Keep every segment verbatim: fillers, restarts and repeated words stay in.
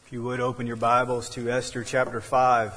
If you would open your Bibles to Esther chapter five.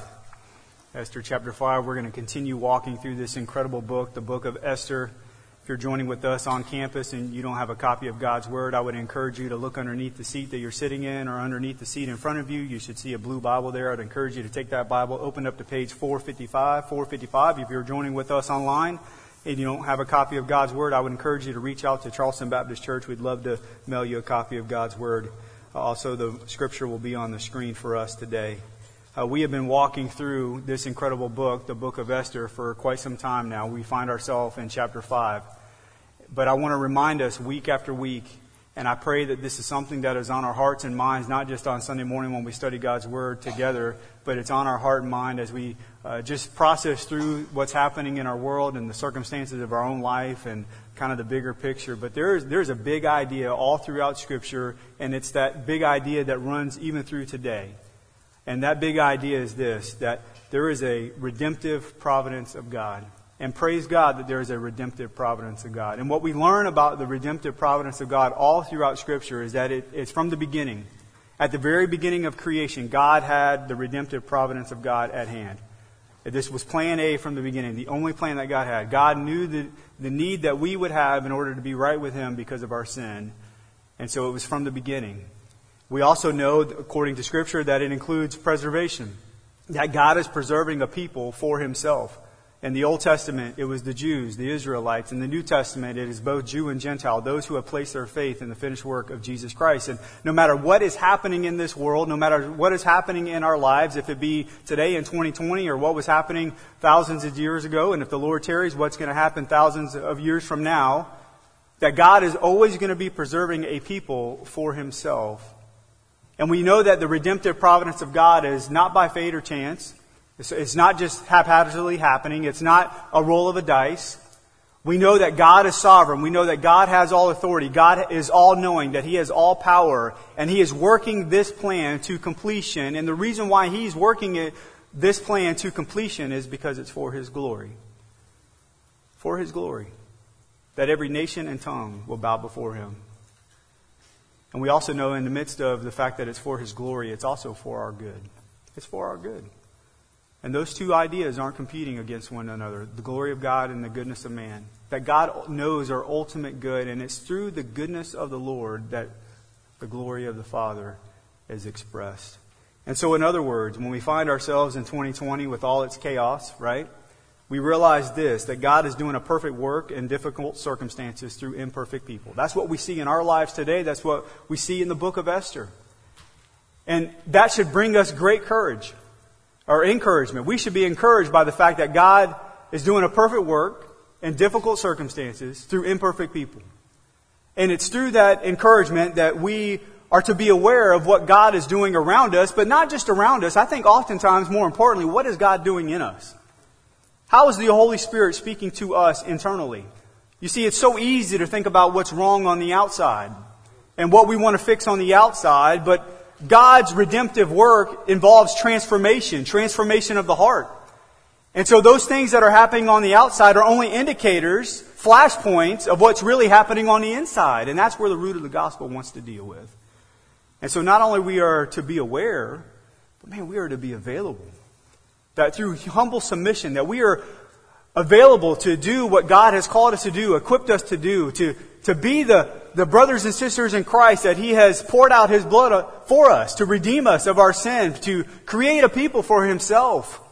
Esther chapter five, we're going to continue walking through this incredible book, the book of Esther. If you're joining with us on campus and you don't have a copy of God's Word, I would encourage you to look underneath the seat that you're sitting in or underneath the seat in front of you. You should see a blue Bible there. I'd encourage you to take that Bible, open up to page four fifty-five. four fifty-five, if you're joining with us online and you don't have a copy of God's Word, I would encourage you to reach out to Charleston Baptist Church. We'd love to mail you a copy of God's Word. Also, the scripture will be on the screen for us today. Uh, we have been walking through this incredible book, the book of Esther, for quite some time now. We find ourselves in chapter five. But I want to remind us week after week, and I pray that this is something that is on our hearts and minds, not just on Sunday morning when we study God's Word together, but it's on our heart and mind as we uh, just process through what's happening in our world and the circumstances of our own life and kind of the bigger picture. But there is there's a big idea all throughout Scripture, and it's that big idea that runs even through today. And that big idea is this, that there is a redemptive providence of God. And praise God that there is a redemptive providence of God. And what we learn about the redemptive providence of God all throughout Scripture is that it, it's from the beginning. At the very beginning of creation, God had the redemptive providence of God at hand. This was plan A from the beginning, the only plan that God had. God knew the, the need that we would have in order to be right with Him because of our sin. And so it was from the beginning. We also know, according to Scripture, that it includes preservation. That God is preserving a people for Himself. In the Old Testament, it was the Jews, the Israelites. In the New Testament, it is both Jew and Gentile, those who have placed their faith in the finished work of Jesus Christ. And no matter what is happening in this world, no matter what is happening in our lives, if it be today in twenty twenty or what was happening thousands of years ago, and if the Lord tarries, what's going to happen thousands of years from now, that God is always going to be preserving a people for Himself. And we know that the redemptive providence of God is not by fate or chance. It's not just haphazardly happening. It's not a roll of a dice. We know that God is sovereign. We know that God has all authority. God is all-knowing, that He has all power. And He is working this plan to completion. And the reason why He's working it, this plan to completion is because it's for His glory. For His glory. That every nation and tongue will bow before Him. And we also know in the midst of the fact that it's for His glory, it's also for our good. It's for our good. And those two ideas aren't competing against one another. The glory of God and the goodness of man. That God knows our ultimate good. And it's through the goodness of the Lord that the glory of the Father is expressed. And so in other words, when we find ourselves in twenty twenty with all its chaos, right? We realize this, that God is doing a perfect work in difficult circumstances through imperfect people. That's what we see in our lives today. That's what we see in the book of Esther. And that should bring us great courage. Or encouragement. We should be encouraged by the fact that God is doing a perfect work in difficult circumstances through imperfect people. And it's through that encouragement that we are to be aware of what God is doing around us, but not just around us. I think oftentimes, more importantly, what is God doing in us? How is the Holy Spirit speaking to us internally? You see, it's so easy to think about what's wrong on the outside and what we want to fix on the outside, but God's redemptive work involves transformation, transformation of the heart. And so those things that are happening on the outside are only indicators, flashpoints of what's really happening on the inside. And that's where the root of the gospel wants to deal with. And so not only we are to be aware, but man, we are to be available. That through humble submission, that we are available to do what God has called us to do, equipped us to do, to, to be the, the brothers and sisters in Christ that He has poured out His blood for us, to redeem us of our sin, to create a people for Himself.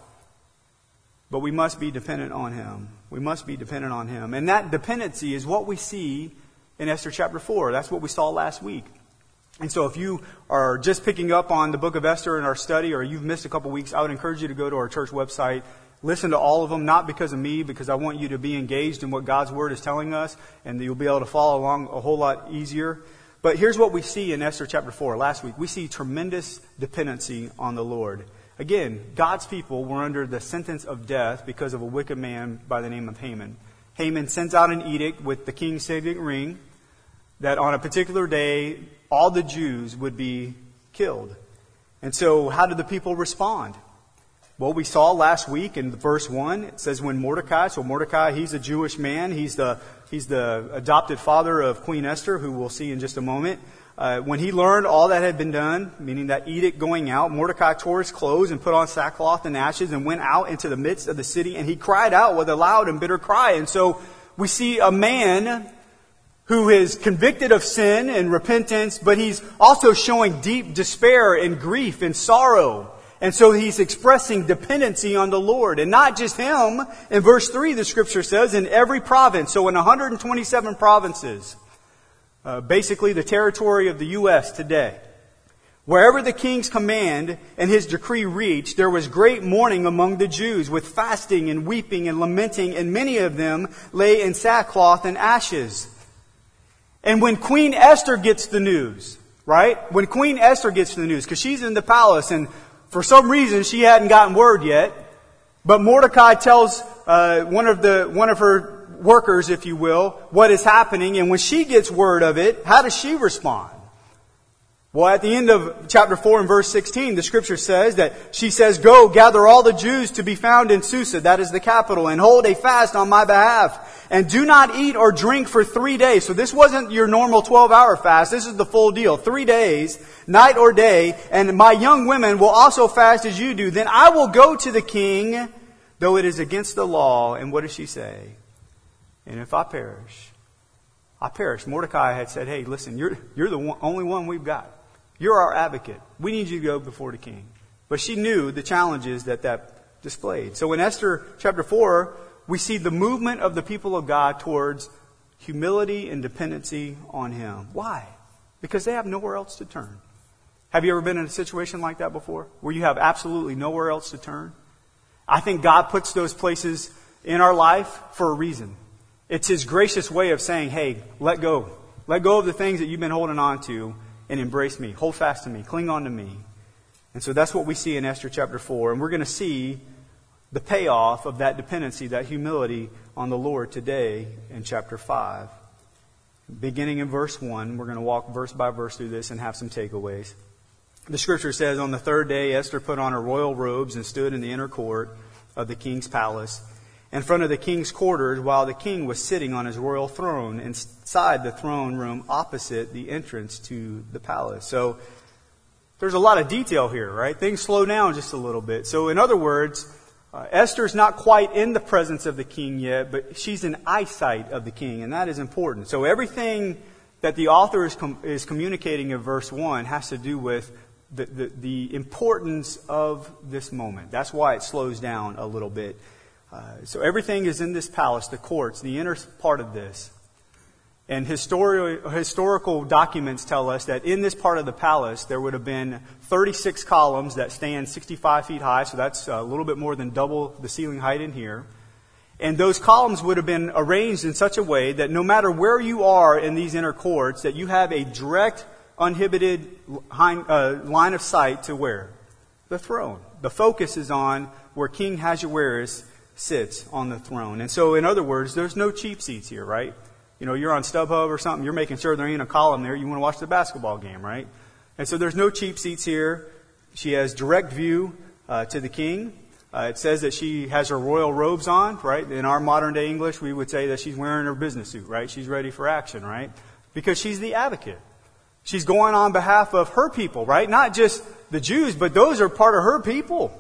But we must be dependent on Him. We must be dependent on Him. And that dependency is what we see in Esther chapter four. That's what we saw last week. And so if you are just picking up on the book of Esther in our study, or you've missed a couple weeks, I would encourage you to go to our church website. Listen to all of them, not because of me, because I want you to be engaged in what God's Word is telling us, and you'll be able to follow along a whole lot easier. But here's what we see in Esther chapter four. Last week, we see tremendous dependency on the Lord. Again, God's people were under the sentence of death because of a wicked man by the name of Haman. Haman sends out an edict with the king's signet ring that on a particular day, all the Jews would be killed. And so how did the people respond? Well, we saw last week in verse one, it says when Mordecai, so Mordecai, he's a Jewish man. He's the, he's the adopted father of Queen Esther, who we'll see in just a moment. Uh, when he learned all that had been done, meaning that edict going out, Mordecai tore his clothes and put on sackcloth and ashes and went out into the midst of the city, and he cried out with a loud and bitter cry. And so we see a man who is convicted of sin and repentance, but he's also showing deep despair and grief and sorrow. And so he's expressing dependency on the Lord. And not just him. In verse three, the scripture says, in every province, so in one hundred twenty-seven provinces, Uh, basically the territory of the U S today. Wherever the king's command and his decree reached, there was great mourning among the Jews, with fasting and weeping and lamenting, and many of them lay in sackcloth and ashes. And when Queen Esther gets the news, right? When Queen Esther gets the news, because she's in the palace, and for some reason she hadn't gotten word yet, but Mordecai tells uh, one of the one of her workers, if you will, what is happening. And when she gets word of it, how does she respond? Well, at the end of chapter four and verse sixteen, the scripture says that she says, go, gather all the Jews to be found in Susa, that is the capital, and hold a fast on my behalf, and do not eat or drink for three days. So this wasn't your normal twelve-hour fast. This is the full deal. Three days, night or day, and my young women will also fast as you do. Then I will go to the king, though it is against the law. And what does she say? And if I perish, I perish. Mordecai had said, hey, listen, you're, you're the one, only one we've got. You're our advocate. We need you to go before the king. But she knew the challenges that that displayed. So in Esther chapter four, we see the movement of the people of God towards humility and dependency on him. Why? Because they have nowhere else to turn. Have you ever been in a situation like that before, where you have absolutely nowhere else to turn? I think God puts those places in our life for a reason. It's his gracious way of saying, hey, let go. Let go of the things that you've been holding on to and embrace me. Hold fast to me. Cling on to me. And so that's what we see in Esther chapter four. And we're going to see the payoff of that dependency, that humility on the Lord today in chapter five. Beginning in verse one, we're going to walk verse by verse through this and have some takeaways. The scripture says, on the third day, Esther put on her royal robes and stood in the inner court of the king's palace, in front of the king's quarters, while the king was sitting on his royal throne inside the throne room opposite the entrance to the palace. So there's a lot of detail here, right? Things slow down just a little bit. So in other words, uh, Esther's not quite in the presence of the king yet, but she's in eyesight of the king, and that is important. So everything that the author is, com- is communicating in verse one has to do with the, the, the importance of this moment. That's why it slows down a little bit. Uh, so everything is in this palace, the courts, the inner part of this. And histori- historical documents tell us that in this part of the palace, there would have been thirty-six columns that stand sixty-five feet high. So that's a little bit more than double the ceiling height in here. And those columns would have been arranged in such a way that no matter where you are in these inner courts, that you have a direct, uninhibited line of sight to where? The throne. The focus is on where King Ahasuerus sits on the throne. And so, in other words, there's no cheap seats here, right? You know, you're on StubHub or something, you're making sure there ain't a column there. You want to watch the basketball game, right? And so there's no cheap seats here. She has direct view uh, to the king. Uh, it says that she has her royal robes on, right? In our modern day English, we would say that she's wearing her business suit, right? She's ready for action, right? Because she's the advocate. She's going on behalf of her people, right? Not just the Jews, but those are part of her people.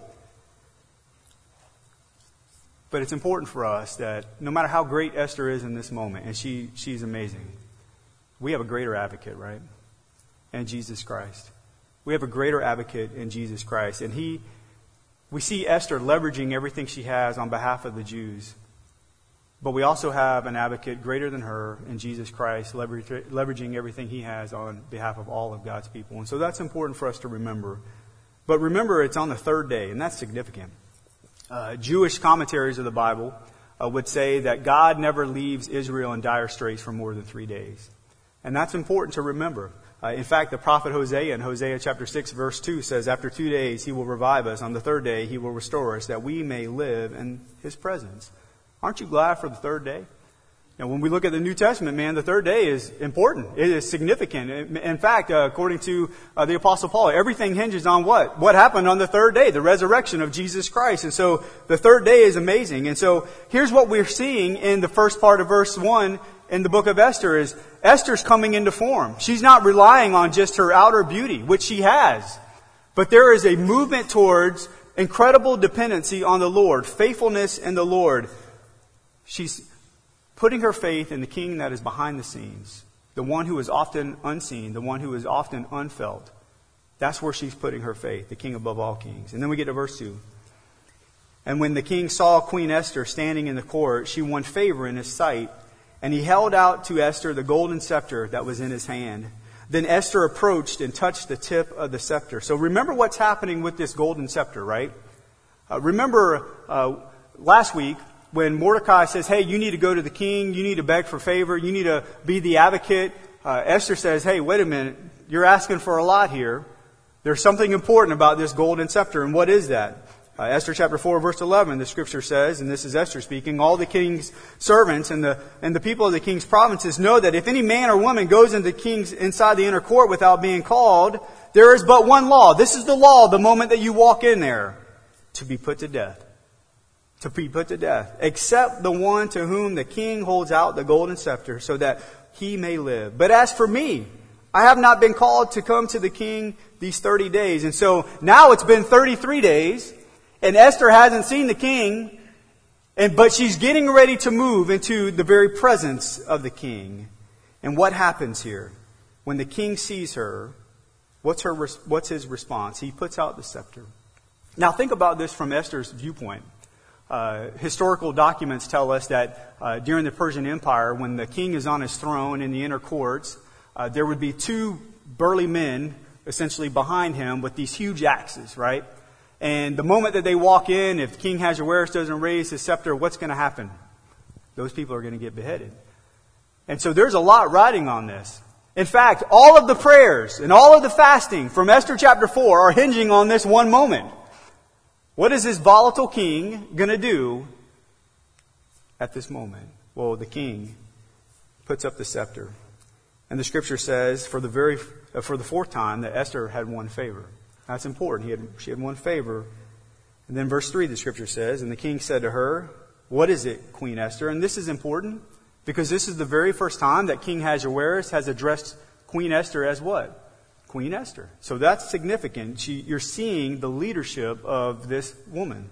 But it's important for us that no matter how great Esther is in this moment, and she she's amazing, we have a greater advocate, right? And Jesus Christ. We have a greater advocate in Jesus Christ. And he, we see Esther leveraging everything she has on behalf of the Jews. But we also have an advocate greater than her in Jesus Christ, leveraging everything he has on behalf of all of God's people. And so that's important for us to remember. But remember, it's on the third day, and that's significant. Uh, Jewish commentaries of the Bible uh, would say that God never leaves Israel in dire straits for more than three days. And that's important to remember. Uh, in fact, the prophet Hosea in Hosea chapter six verse two says, after two days he will revive us. On the third day he will restore us, that we may live in his presence. Aren't you glad for the third day? Now, when we look at the New Testament, man, the third day is important. It is significant. In fact, uh, according to uh, the Apostle Paul, everything hinges on what? What happened on the third day, the resurrection of Jesus Christ. And so the third day is amazing. And so here's what we're seeing in the first part of verse one in the book of Esther is Esther's coming into form. She's not relying on just her outer beauty, which she has. But there is a movement towards incredible dependency on the Lord, faithfulness in the Lord. She's putting her faith in the king that is behind the scenes, the one who is often unseen, the one who is often unfelt. That's where she's putting her faith, the king above all kings. And then we get to verse two. And when the king saw Queen Esther standing in the court, she won favor in his sight. And he held out to Esther the golden scepter that was in his hand. Then Esther approached and touched the tip of the scepter. So remember what's happening with this golden scepter, right? Uh, remember uh, last week when Mordecai says, hey, you need to go to the king, you need to beg for favor, you need to be the advocate. Uh, Esther says, hey, wait a minute, you're asking for a lot here. There's something important about this golden scepter, and what is that? Uh, Esther chapter four, verse eleven, the scripture says, and this is Esther speaking, all the king's servants and the and the people of the king's provinces know that if any man or woman goes into the king's inside the inner court without being called, there is but one law. This is the law the moment that you walk in there, to be put to death. To be put to death. Except the one to whom the king holds out the golden scepter, so that he may live. But as for me, I have not been called to come to the king these thirty days. And so now it's been thirty-three days. And Esther hasn't seen the king, and but she's getting ready to move into the very presence of the king. And what happens here? When the king sees her, what's her what's his response? He puts out the scepter. Now think about this from Esther's viewpoint. Uh, historical documents tell us that uh, during the Persian Empire, when the king is on his throne in the inner courts, uh, there would be two burly men essentially behind him with these huge axes, right? And the moment that they walk in, if King Ahasuerus doesn't raise his scepter, what's going to happen? Those people are going to get beheaded. And so there's a lot riding on this. In fact, all of the prayers and all of the fasting from Esther chapter four are hinging on this one moment. What is this volatile king going to do at this moment? Well, the king puts up the scepter. And the scripture says for the very for the fourth time that Esther had won favor. That's important. He had, she had won favor. And then verse three, the scripture says, and the king said to her, what is it, Queen Esther? And this is important because this is the very first time that King Ahasuerus has addressed Queen Esther as what? Queen Esther. So that's significant. She, you're seeing the leadership of this woman.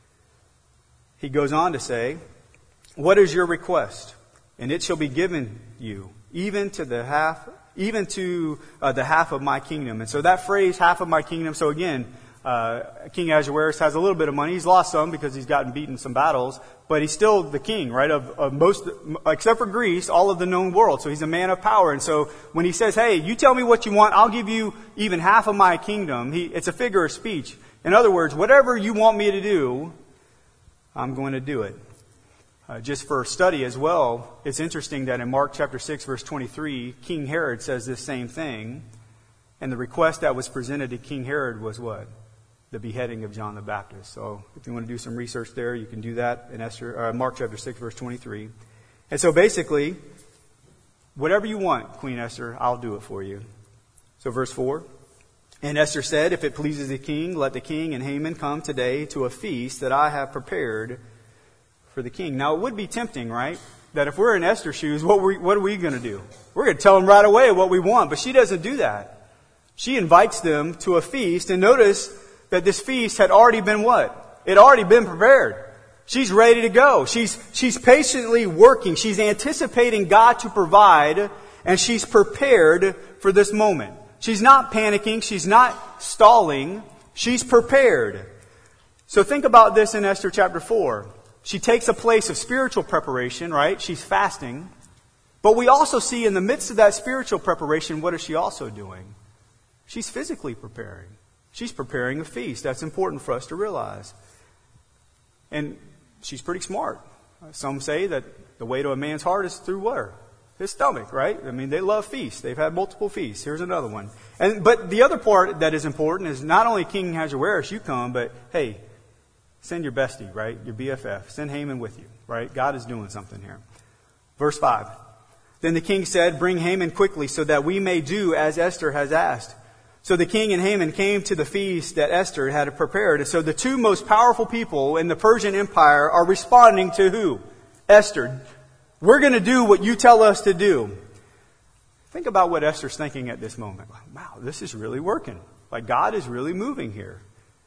He goes on to say, what is your request? And it shall be given you, even to the half even to uh, the half of my kingdom. And so that phrase, half of my kingdom, so again, uh, King Ahasuerus has a little bit of money. He's lost some because he's gotten beaten some battles, but he's still the king, right, of, of most, except for Greece, all of the known world. So he's a man of power. And so when he says, hey, you tell me what you want, I'll give you even half of my kingdom, he, it's a figure of speech. In other words, whatever you want me to do, I'm going to do it. Uh, just for study as well, it's interesting that in Mark chapter six, verse twenty-three, King Herod says this same thing. And the request that was presented to King Herod was what? The beheading of John the Baptist. So if you want to do some research there, you can do that in Esther, uh, Mark chapter six, verse twenty-three. And so basically, whatever you want, Queen Esther, I'll do it for you. So verse four. And Esther said, if it pleases the king, let the king and Haman come today to a feast that I have prepared for the king. Now, it would be tempting, right? That if we're in Esther's shoes, what, we, what are we going to do? We're going to tell them right away what we want. But she doesn't do that. She invites them to a feast. And notice that this feast had already been what? It had already been prepared. She's ready to go. She's, she's patiently working. She's anticipating God to provide. And she's prepared for this moment. She's not panicking. She's not stalling. She's prepared. So think about this in Esther chapter four. She takes a place of spiritual preparation, right? She's fasting. But we also see in the midst of that spiritual preparation, what is she also doing? She's physically preparing. She's preparing a feast. That's important for us to realize. And she's pretty smart. Some say that the way to a man's heart is through where? His stomach, right? I mean, they love feasts. They've had multiple feasts. Here's another one. And but the other part that is important is not only King Ahasuerus, you come, but hey, send your bestie, right? Your B F F. Send Haman with you, right? God is doing something here. Verse five. Then the king said, bring Haman quickly so that we may do as Esther has asked. So the king and Haman came to the feast that Esther had prepared. And so the two most powerful people in the Persian Empire are responding to who? Esther. We're going to do what you tell us to do. Think about what Esther's thinking at this moment. Wow, this is really working. Like God is really moving here.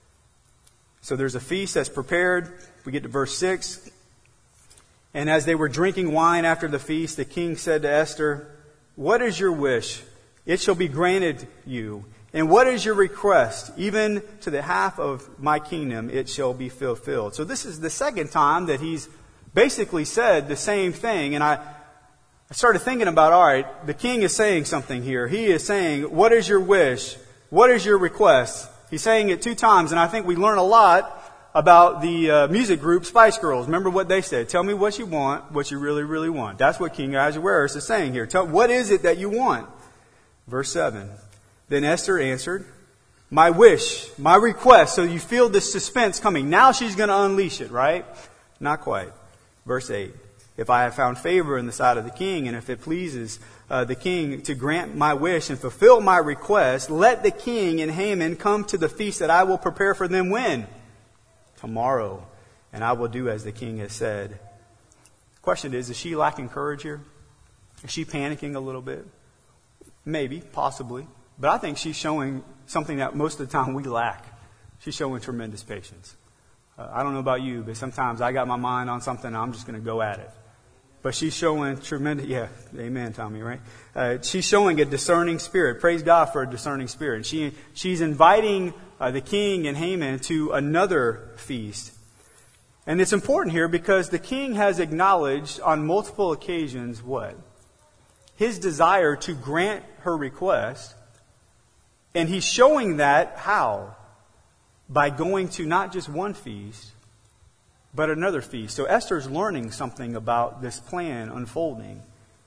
So there's a feast that's prepared. We get to verse six. And as they were drinking wine after the feast, the king said to Esther, "What is your wish? It shall be granted you. And what is your request? Even to the half of my kingdom, it shall be fulfilled." So this is the second time that he's basically said the same thing. And I, I started thinking about, all right, the king is saying something here. He is saying, what is your wish? What is your request? He's saying it two times. And I think we learn a lot about the uh, music group Spice Girls. Remember what they said? Tell me what you want, what you really, really want. That's what King Ahasuerus is saying here. Tell, what is it that you want? Verse seven. Then Esther answered, "My wish, my request." So you feel this suspense coming. Now she's going to unleash it, right? Not quite. Verse eight. "If I have found favor in the sight of the king, and if it pleases uh, the king to grant my wish and fulfill my request, let the king and Haman come to the feast that I will prepare for them when? Tomorrow. And I will do as the king has said." The question is, is she lacking courage here? Is she panicking a little bit? Maybe, possibly. But I think she's showing something that most of the time we lack. She's showing tremendous patience. Uh, I don't know about you, but sometimes I got my mind on something and I'm just going to go at it. But she's showing tremendous, yeah, amen, Tommy, right? Uh, she's showing a discerning spirit. Praise God for a discerning spirit. And she, she's inviting uh, the king and Haman to another feast. And it's important here because the king has acknowledged on multiple occasions what? His desire to grant her request. And he's showing that how? By going to not just one feast, but another feast. So Esther's learning something about this plan unfolding.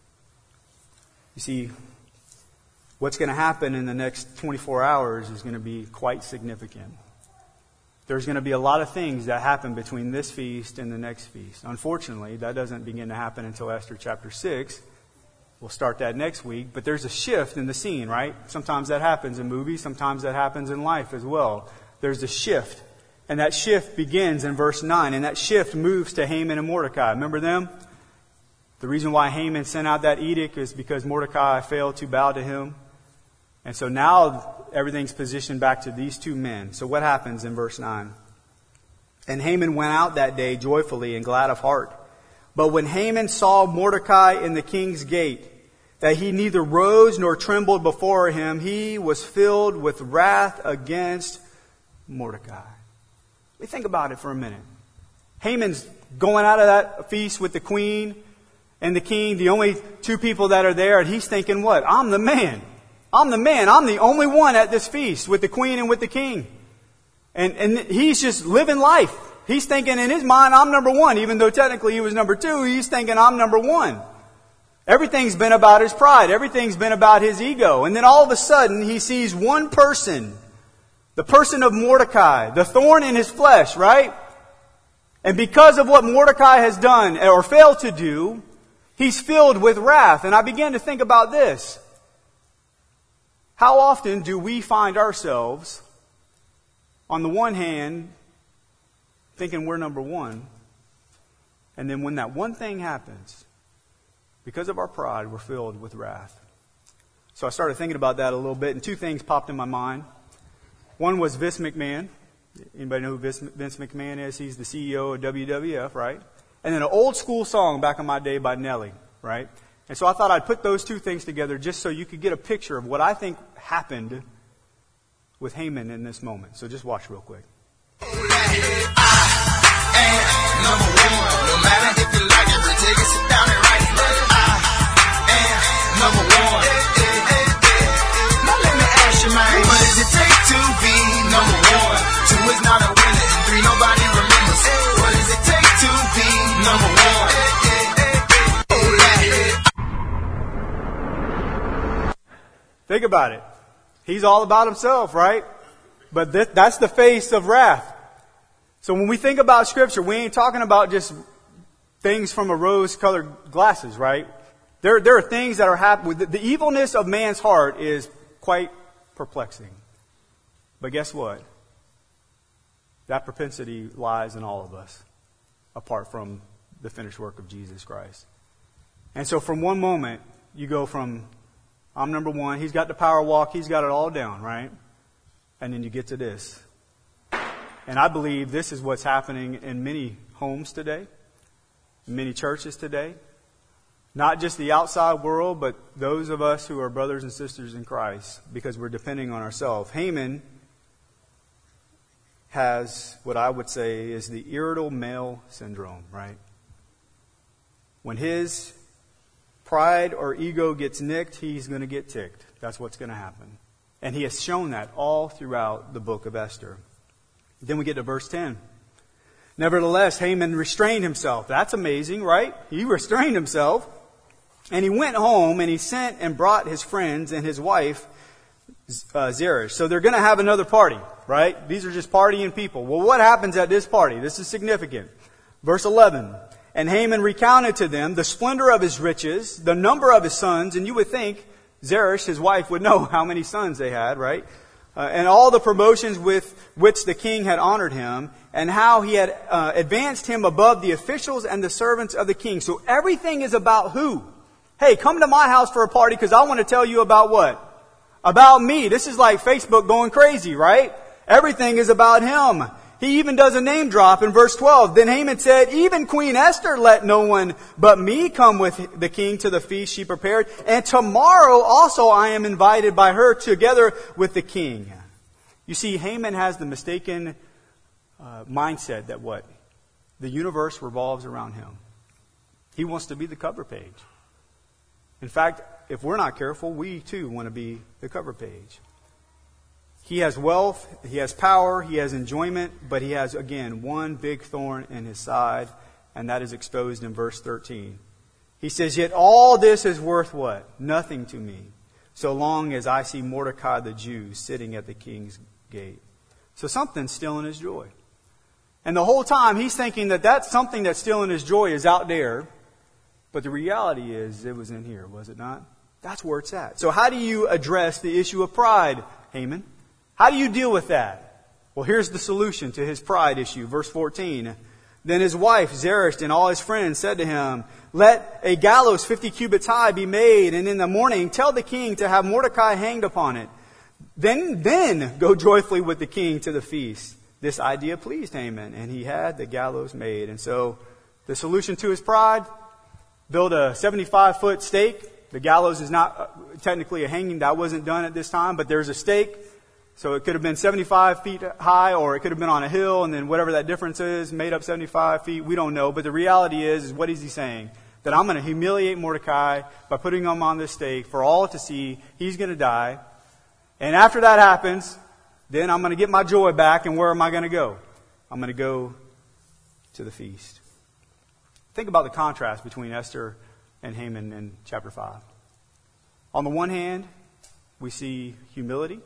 You see, what's going to happen in the next twenty-four hours is going to be quite significant. There's going to be a lot of things that happen between this feast and the next feast. Unfortunately, that doesn't begin to happen until Esther chapter six. We'll start that next week. But there's a shift in the scene, right? Sometimes that happens in movies. Sometimes that happens in life as well. There's a shift. And that shift begins in verse nine. And that shift moves to Haman and Mordecai. Remember them? The reason why Haman sent out that edict is because Mordecai failed to bow to him. And so now everything's positioned back to these two men. So what happens in verse nine? "And Haman went out that day joyfully and glad of heart. But when Haman saw Mordecai in the king's gate, that he neither rose nor trembled before him, he was filled with wrath against Mordecai." We think about it for a minute. Haman's going out of that feast with the queen and the king, the only two people that are there, and he's thinking, what? I'm the man. I'm the man. I'm the only one at this feast with the queen and with the king. And, and he's just living life. He's thinking in his mind, I'm number one. Even though technically he was number two, he's thinking I'm number one. Everything's been about his pride. Everything's been about his ego. And then all of a sudden, he sees one person. The person of Mordecai. The thorn in his flesh, right? And because of what Mordecai has done or failed to do, he's filled with wrath. And I began to think about this. How often do we find ourselves, on the one hand, thinking we're number one, and then when that one thing happens, because of our pride, we're filled with wrath? So I started thinking about that a little bit, and two things popped in my mind. One was Vince McMahon. Anybody know who Vince McMahon is? He's the C E O of W W F, right? And then an old school song back in my day by Nelly, right? And so I thought I'd put those two things together just so you could get a picture of what I think happened with Haman in this moment. So just watch real quick. I am number one. No matter if you like it, but take it, sit down and write it. I am number one. Now let me ask you, man, what does it take to be number one? Two is not a winner, and three nobody remembers. What does it take to be number one? Think about it. He's all about himself, right? But th- that's the face of wrath. So when we think about Scripture, we ain't talking about just things from a rose-colored glasses, right? There, there are things that are happening. The, the evilness of man's heart is quite perplexing. But guess what? That propensity lies in all of us, apart from the finished work of Jesus Christ. And so from one moment, you go from I'm number one. He's got the power walk. He's got it all down, right? And then you get to this. And I believe this is what's happening in many homes today, many churches today. Not just the outside world, but those of us who are brothers and sisters in Christ, because we're depending on ourselves. Haman has what I would say is the irritable male syndrome, right? When his pride or ego gets nicked, he's going to get ticked. That's what's going to happen. And he has shown that all throughout the book of Esther. Then we get to verse ten. Nevertheless, Haman restrained himself. That's amazing, right? He restrained himself. And he went home and he sent and brought his friends and his wife, uh, Zeresh. So they're going to have another party, right? These are just partying people. Well, what happens at this party? This is significant. Verse eleven. And Haman recounted to them the splendor of his riches, the number of his sons, and you would think Zeresh, his wife, would know how many sons they had, right? Uh, and all the promotions with which the king had honored him, and how he had uh, advanced him above the officials and the servants of the king. So everything is about who? Hey, come to my house for a party because I want to tell you about what? About me. This is like Facebook going crazy, right? Everything is about him. He even does a name drop in verse twelve. Then Haman said, even Queen Esther let no one but me come with the king to the feast she prepared. And tomorrow also I am invited by her together with the king. You see, Haman has the mistaken uh, mindset that what? The universe revolves around him. He wants to be the cover page. In fact, if we're not careful, we too want to be the cover page. He has wealth, he has power, he has enjoyment, but he has, again, one big thorn in his side, and that is exposed in verse thirteen. He says, yet all this is worth what? Nothing to me, so long as I see Mordecai the Jew sitting at the king's gate. So something's stealing his joy. And the whole time he's thinking that that's something that's stealing his joy is out there, but the reality is it was in here, was it not? That's where it's at. So how do you address the issue of pride, Haman? How do you deal with that? Well, here's the solution to his pride issue. Verse fourteen. Then his wife, Zeresh, and all his friends said to him, let a gallows fifty cubits high be made, and in the morning tell the king to have Mordecai hanged upon it. Then, then go joyfully with the king to the feast. This idea pleased Haman, and he had the gallows made. And so the solution to his pride, build a seventy-five foot stake. The gallows is not technically a hanging. That wasn't done at this time, but there's a stake. So it could have been seventy-five feet high, or it could have been on a hill, and then whatever that difference is, made up seventy-five feet, we don't know. But the reality is, is what is he saying? That I'm going to humiliate Mordecai by putting him on this stake for all to see. He's going to die. And after that happens, then I'm going to get my joy back, and where am I going to go? I'm going to go to the feast. Think about the contrast between Esther and Haman in chapter five. On the one hand, we see humility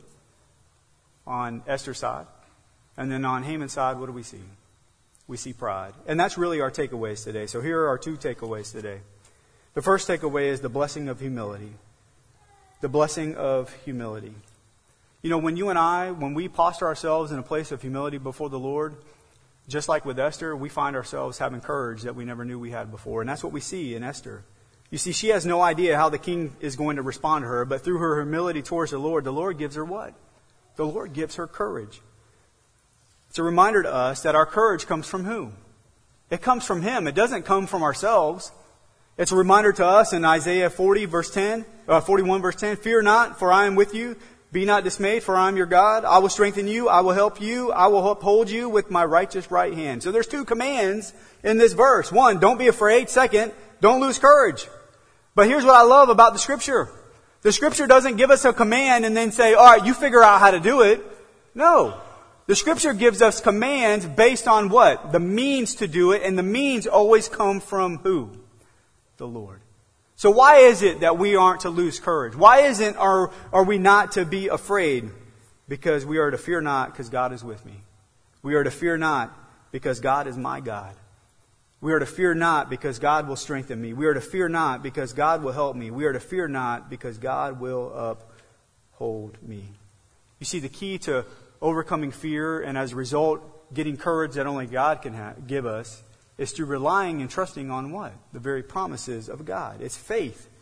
on Esther's side. And then on Haman's side, what do we see? We see pride. And that's really our takeaways today. So here are our two takeaways today. The first takeaway is the blessing of humility. The blessing of humility. You know, when you and I, when we posture ourselves in a place of humility before the Lord, just like with Esther, we find ourselves having courage that we never knew we had before. And that's what we see in Esther. You see, she has no idea how the king is going to respond to her, but through her humility towards the Lord, the Lord gives her what? The Lord gives her courage. It's a reminder to us that our courage comes from who? It comes from Him. It doesn't come from ourselves. It's a reminder to us in Isaiah forty, verse ten, uh, forty-one, verse ten, fear not, for I am with you. Be not dismayed, for I am your God. I will strengthen you. I will help you. I will uphold you with my righteous right hand. So there's two commands in this verse. One, don't be afraid. Second, don't lose courage. But here's what I love about the Scripture. The Scripture doesn't give us a command and then say, all right, you figure out how to do it. No. The Scripture gives us commands based on what? The means to do it. And the means always come from who? The Lord. So why is it that we aren't to lose courage? Why isn't are, are we not to be afraid? Because we are to fear not because God is with me. We are to fear not because God is my God. We are to fear not because God will strengthen me. We are to fear not because God will help me. We are to fear not because God will uphold me. You see, the key to overcoming fear and as a result getting courage that only God can ha- give us is through relying and trusting on what? The very promises of God. It's faith.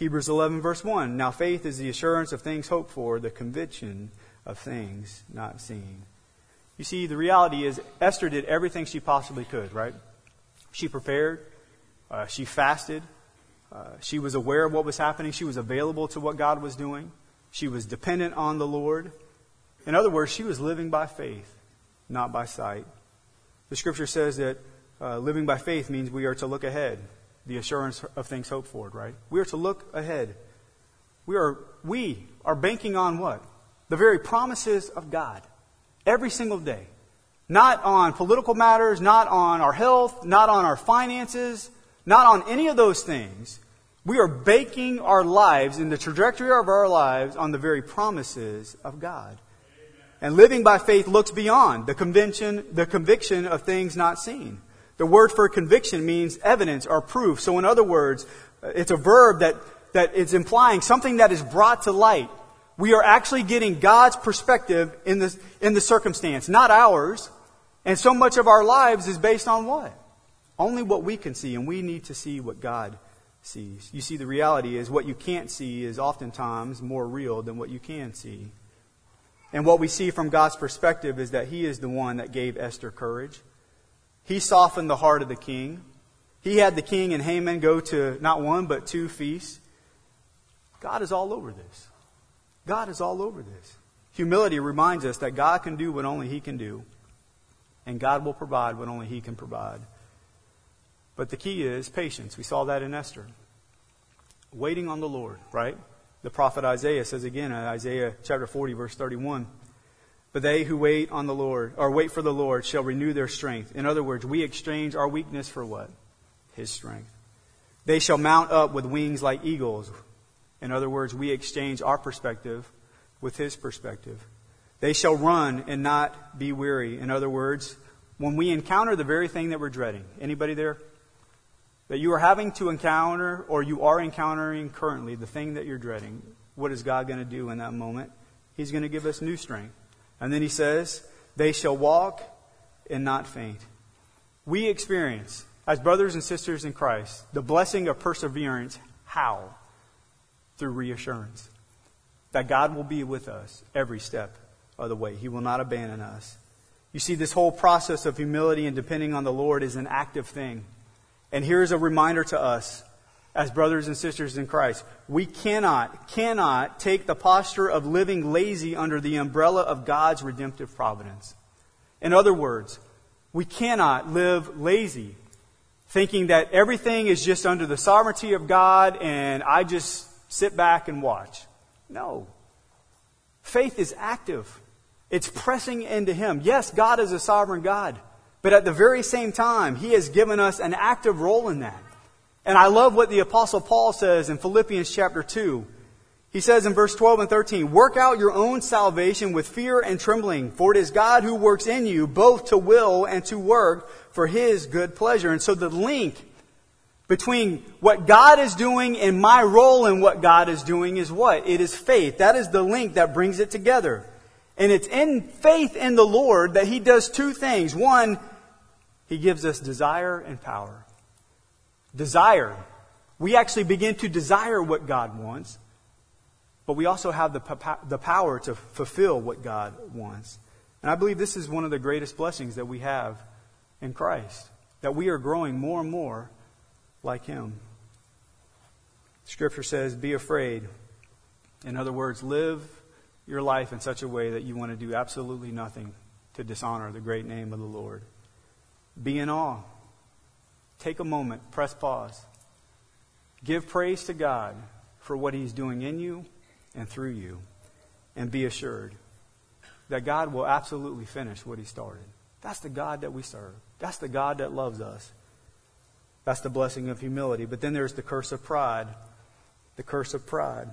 Hebrews eleven verse one. Now faith is the assurance of things hoped for, the conviction of things not seen. You see, the reality is Esther did everything she possibly could, right? She prepared. Uh, she fasted. Uh, she was aware of what was happening. She was available to what God was doing. She was dependent on the Lord. In other words, she was living by faith, not by sight. The scripture says that uh, living by faith means we are to look ahead, the assurance of things hoped for, right? We are to look ahead. We are, we are banking on what? The very promises of God every single day. Not on political matters, not on our health, not on our finances, not on any of those things. We are baking our lives in the trajectory of our lives on the very promises of God. And living by faith looks beyond the conviction, the conviction of things not seen. The word for conviction means evidence or proof. So in other words, it's a verb that, that is implying something that is brought to light. We are actually getting God's perspective in the, in the circumstance, not ours. And so much of our lives is based on what? Only what we can see, and we need to see what God sees. You see, the reality is what you can't see is oftentimes more real than what you can see. And what we see from God's perspective is that He is the one that gave Esther courage. He softened the heart of the king. He had the king and Haman go to not one but two feasts. God is all over this. God is all over this. Humility reminds us that God can do what only He can do. And God will provide what only He can provide. But the key is patience. We saw that in Esther. Waiting on the Lord, right? The prophet Isaiah says again in Isaiah chapter forty, verse thirty-one, but they who wait on the Lord, or wait for the Lord, shall renew their strength. In other words, we exchange our weakness for what? His strength. They shall mount up with wings like eagles. In other words, we exchange our perspective with His perspective. They shall run and not be weary. In other words, when we encounter the very thing that we're dreading, anybody there? That you are having to encounter, or you are encountering currently, the thing that you're dreading. What is God going to do in that moment? He's going to give us new strength. And then He says, they shall walk and not faint. We experience, as brothers and sisters in Christ, the blessing of perseverance. How? Through reassurance. That God will be with us every step of the way. He will not abandon us. You see, this whole process of humility and depending on the Lord is an active thing. And here's a reminder to us, as brothers and sisters in Christ. We cannot, cannot take the posture of living lazy under the umbrella of God's redemptive providence. In other words, we cannot live lazy, thinking that everything is just under the sovereignty of God and I just sit back and watch. No. Faith is active. It's pressing into Him. Yes, God is a sovereign God. But at the very same time, He has given us an active role in that. And I love what the Apostle Paul says in Philippians chapter two. He says in verse twelve and thirteen, work out your own salvation with fear and trembling, for it is God who works in you both to will and to work for His good pleasure. And so the link between what God is doing and my role in what God is doing is what? It is faith. That is the link that brings it together. And it's in faith in the Lord that He does two things. One, He gives us desire and power. Desire. We actually begin to desire what God wants. But we also have the, the power to fulfill what God wants. And I believe this is one of the greatest blessings that we have in Christ. That we are growing more and more like Him. Scripture says, be afraid. In other words, live your life in such a way that you want to do absolutely nothing to dishonor the great name of the Lord. Be in awe. Take a moment, press pause. Give praise to God for what He's doing in you and through you. And be assured that God will absolutely finish what He started. That's the God that we serve. That's the God that loves us. That's the blessing of humility. But then there's the curse of pride. The curse of pride.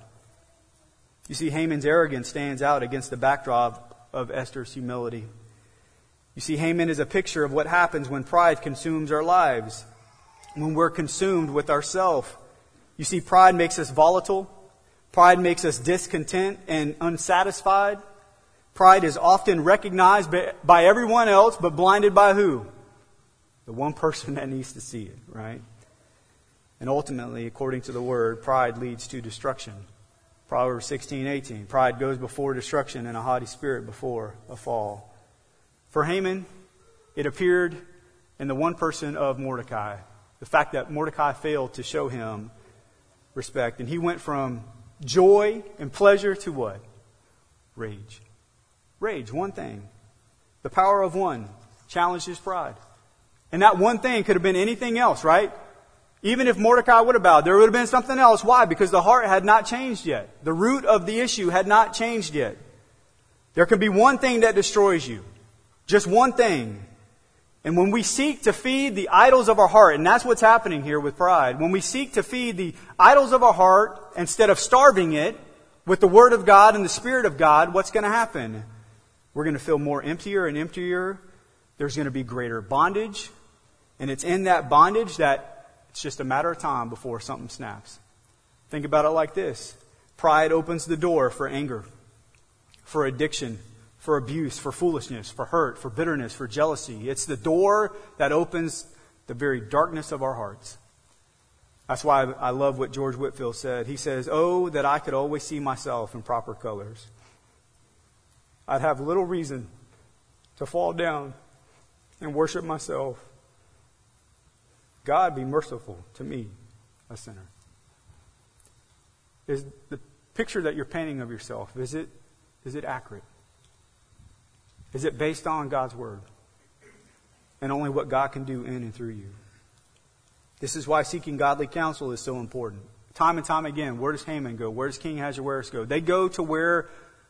You see, Haman's arrogance stands out against the backdrop of Esther's humility. You see, Haman is a picture of what happens when pride consumes our lives. When we're consumed with ourselves. You see, pride makes us volatile. Pride makes us discontent and unsatisfied. Pride is often recognized by everyone else, but blinded by who? The one person that needs to see it, right? And ultimately, according to the word, pride leads to destruction. Proverbs sixteen eighteen. Pride goes before destruction and a haughty spirit before a fall. For Haman, it appeared in the one person of Mordecai. The fact that Mordecai failed to show him respect. And he went from joy and pleasure to what? Rage. Rage, one thing. The power of one challenged his pride. And that one thing could have been anything else, right? Even if Mordecai would have bowed, there would have been something else. Why? Because the heart had not changed yet. The root of the issue had not changed yet. There can be one thing that destroys you. Just one thing. And when we seek to feed the idols of our heart, and that's what's happening here with pride, when we seek to feed the idols of our heart instead of starving it with the Word of God and the Spirit of God, what's going to happen? We're going to feel more emptier and emptier. There's going to be greater bondage. And it's in that bondage that it's just a matter of time before something snaps. Think about it like this. Pride opens the door for anger, for addiction, for abuse, for foolishness, for hurt, for bitterness, for jealousy. It's the door that opens the very darkness of our hearts. That's why I love what George Whitefield said. He says, "Oh, that I could always see myself in proper colors. I'd have little reason to fall down and worship myself. God, be merciful to me, a sinner." Is the picture that you're painting of yourself, is it, is it accurate? Is it based on God's Word? And only what God can do in and through you? This is why seeking godly counsel is so important. Time and time again, where does Haman go? Where does King Ahasuerus go? They go to where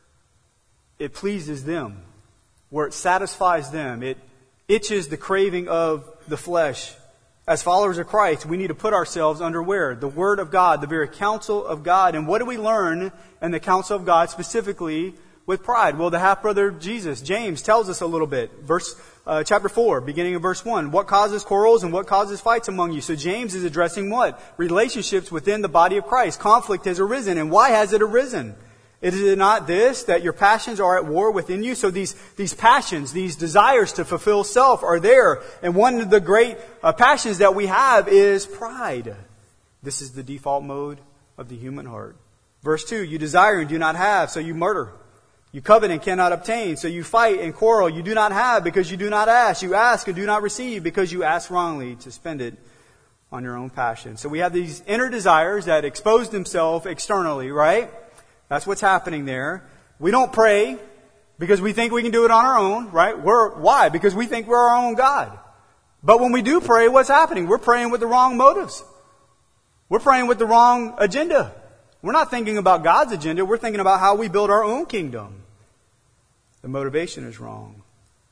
it pleases them, where it satisfies them. It itches the craving of the flesh. As followers of Christ, we need to put ourselves under where? The Word of God, the very counsel of God. And what do we learn in the counsel of God, specifically with pride? Well, the half-brother Jesus, James, tells us a little bit. Verse uh, chapter four, beginning of verse one. What causes quarrels and what causes fights among you? So James is addressing what? Relationships within the body of Christ. Conflict has arisen. And why has it arisen? Is it not this, that your passions are at war within you? So these, these passions, these desires to fulfill self are there. And one of the great uh, passions that we have is pride. This is the default mode of the human heart. Verse two, you desire and do not have, so you murder. You covet and cannot obtain, so you fight and quarrel. You do not have because you do not ask. You ask and do not receive because you ask wrongly to spend it on your own passion. So we have these inner desires that expose themselves externally, right? That's what's happening there. We don't pray because we think we can do it on our own, right? We're, why? Because we think we're our own God. But when we do pray, what's happening? We're praying with the wrong motives. We're praying with the wrong agenda. We're not thinking about God's agenda. We're thinking about how we build our own kingdom. The motivation is wrong.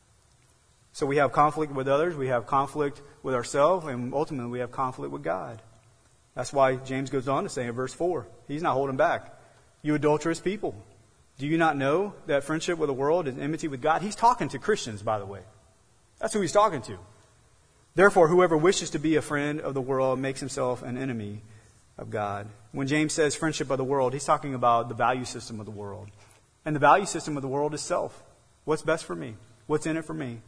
So we have conflict with others. We have conflict with ourselves. And ultimately, we have conflict with God. That's why James goes on to say in verse four, he's not holding back. You adulterous people, do you not know that friendship with the world is enmity with God? He's talking to Christians, by the way. That's who he's talking to. Therefore, whoever wishes to be a friend of the world makes himself an enemy of God. When James says friendship of the world, he's talking about the value system of the world. And the value system of the world is self. What's best for me? What's in it for me?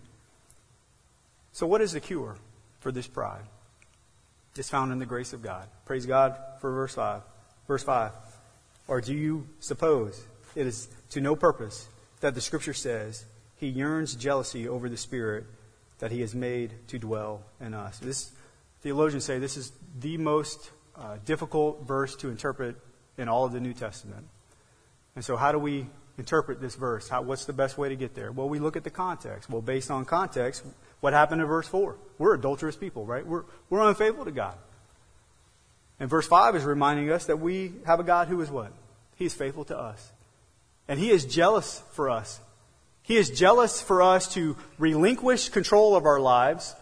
So what is the cure for this pride? It's found in the grace of God. Praise God for verse five. Verse five. Or do you suppose it is to no purpose that the Scripture says he yearns jealousy over the Spirit that he has made to dwell in us? This, theologians say this is the most uh, difficult verse to interpret in all of the New Testament. And so how do we interpret this verse? How, what's the best way to get there? Well, we look at the context. Well, based on context, what happened in verse four? We're adulterous people, right? We're, we're unfaithful to God. And verse five is reminding us that we have a God who is what? He is faithful to us. And He is jealous for us. He is jealous for us to relinquish control of our lives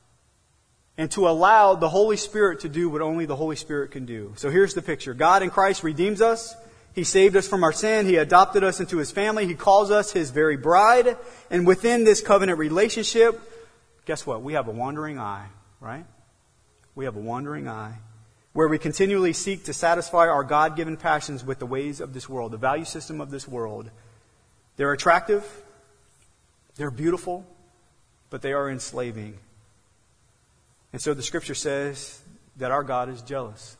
and to allow the Holy Spirit to do what only the Holy Spirit can do. So here's the picture. God in Christ redeems us. He saved us from our sin. He adopted us into His family. He calls us His very bride. And within this covenant relationship, guess what? We have a wandering eye, right? We have a wandering eye where we continually seek to satisfy our God-given passions with the ways of this world, the value system of this world. They're attractive. They're beautiful. But they are enslaving. And so the Scripture says that our God is jealous.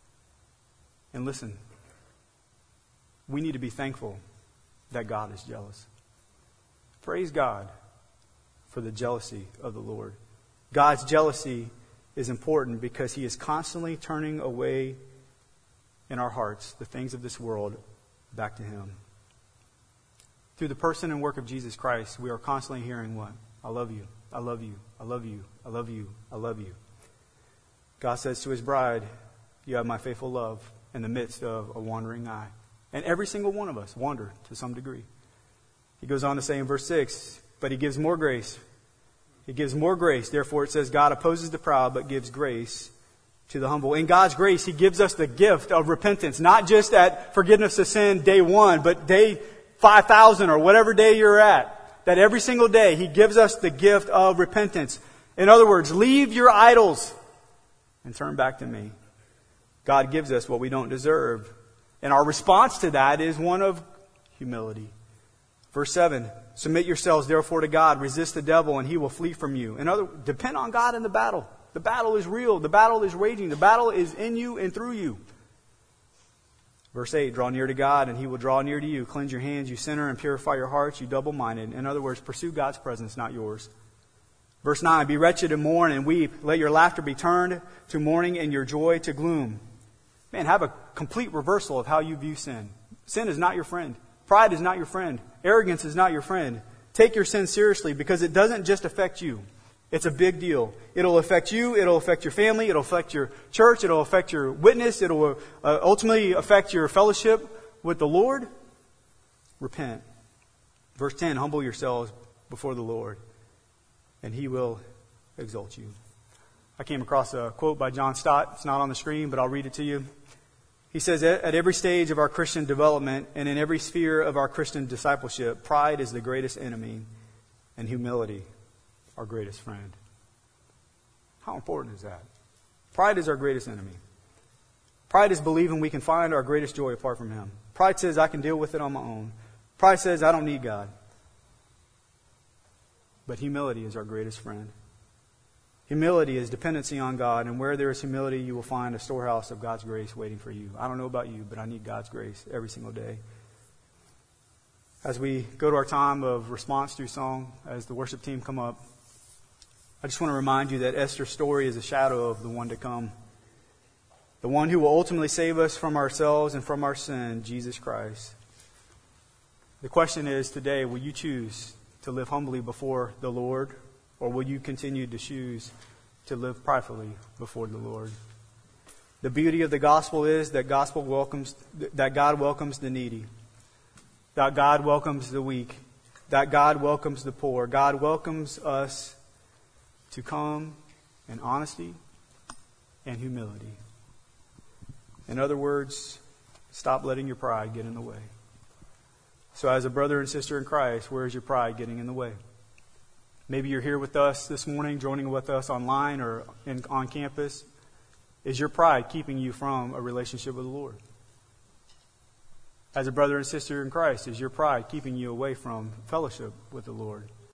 And listen, we need to be thankful that God is jealous. Praise God for the jealousy of the Lord. God's jealousy is important because He is constantly turning away in our hearts the things of this world back to Him. Through the person and work of Jesus Christ, we are constantly hearing what? I love you, I love you, I love you, I love you, I love you. God says to His bride, you have my faithful love in the midst of a wandering eye. And every single one of us wander to some degree. He goes on to say in verse six, but He gives more grace. He gives more grace. Therefore it says, God opposes the proud, but gives grace to the humble. In God's grace, He gives us the gift of repentance. Not just at forgiveness of sin day one, but day five thousand or whatever day you're at. That every single day He gives us the gift of repentance. In other words, leave your idols and turn back to me. God gives us what we don't deserve. And our response to that is one of humility. Verse seven, submit yourselves therefore to God, resist the devil, and he will flee from you. In other, depend on God in the battle. The battle is real. The battle is raging. The battle is in you and through you. Verse eight, draw near to God, and He will draw near to you. Cleanse your hands, you sinner, and purify your hearts, you double-minded. In other words, pursue God's presence, not yours. Verse nine, be wretched and mourn and weep. Let your laughter be turned to mourning and your joy to gloom. Man, have a complete reversal of how you view sin. Sin is not your friend. Pride is not your friend. Arrogance is not your friend. Take your sin seriously because it doesn't just affect you. It's a big deal. It'll affect you. It'll affect your family. It'll affect your church. It'll affect your witness. It'll uh, ultimately affect your fellowship with the Lord. Repent. Verse ten, humble yourselves before the Lord, and He will exalt you. I came across a quote by John Stott. It's not on the screen, but I'll read it to you. He says, at every stage of our Christian development and in every sphere of our Christian discipleship, pride is the greatest enemy and humility our greatest friend. How important is that? Pride is our greatest enemy. Pride is believing we can find our greatest joy apart from Him. Pride says I can deal with it on my own. Pride says I don't need God. But humility is our greatest friend. Humility is dependency on God, and where there is humility, you will find a storehouse of God's grace waiting for you. I don't know about you, but I need God's grace every single day. As we go to our time of response through song, as the worship team come up, I just want to remind you that Esther's story is a shadow of the one to come. The one who will ultimately save us from ourselves and from our sin, Jesus Christ. The question is today, will you choose to live humbly before the Lord, or will you continue to choose to live pridefully before the Lord? The beauty of the gospel is that gospel welcomes that God welcomes the needy, that God welcomes the weak, that God welcomes the poor. God welcomes us to come in honesty and humility. In other words, stop letting your pride get in the way. So as a brother and sister in Christ, where is your pride getting in the way? Maybe you're here with us this morning, joining with us online or in, on campus. Is your pride keeping you from a relationship with the Lord? As a brother and sister in Christ, is your pride keeping you away from fellowship with the Lord?